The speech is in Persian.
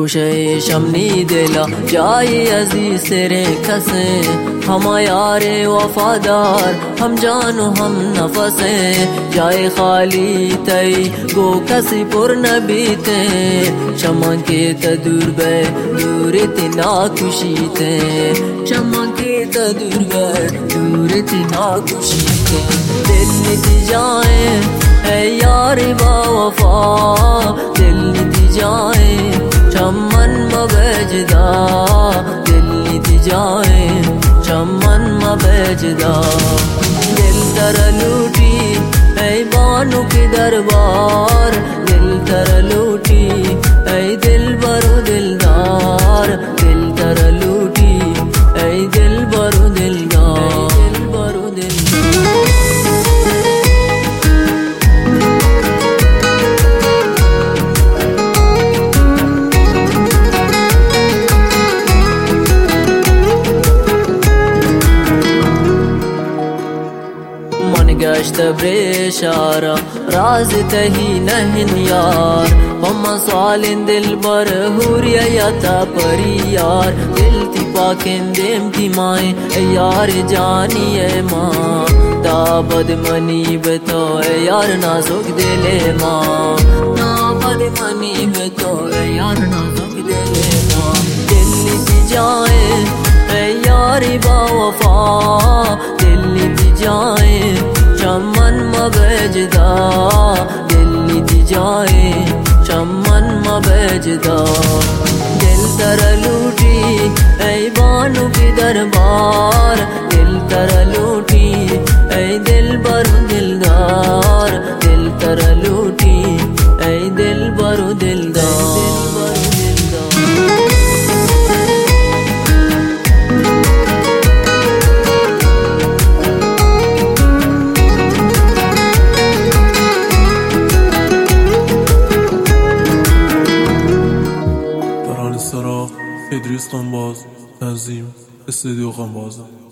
گوشه شمنی دلا جای عزیز تیرے کسے ہم یار وفادار ہم جان و ہم نفس جائے خالی تی گو کسی پر نبیتے چمن کے تدور بے دور تنا کشیتے چمن کے تدور بے دور تنا کشیتے دل نتی جائیں اے یار با وفا دل نتی جائیں چمن مبجدا دل نتی جائیں چمن مبجدا دل تر لوٹی اے بانو کی دربار دل تر لوٹی اے دل برو دلدار دل تر لوٹی اے دل برو دلدار دل برو دلدار گشت بریشارا راز تہی نہن یار ہم سوالن دل بر ہوریا یا تا پری یار دل تی پاکن دیم تی مائیں یار جانی اے ماں تا بد منی بتو اے یار نازک دلے ماں تا بد منی بتو اے یار نازک دلے ماں دل تی جائیں اے یار با وفا دل تی جائیں چمن مبجدا دل نتی جائیں چمن مبجدا دل تر لوٹی اے بانو کی دربار دل تر لوٹی اے دل برو دلدار دل تر لوٹی اے دل برو دلدار ادریس قنباز تنظیم استودیو قنبازه.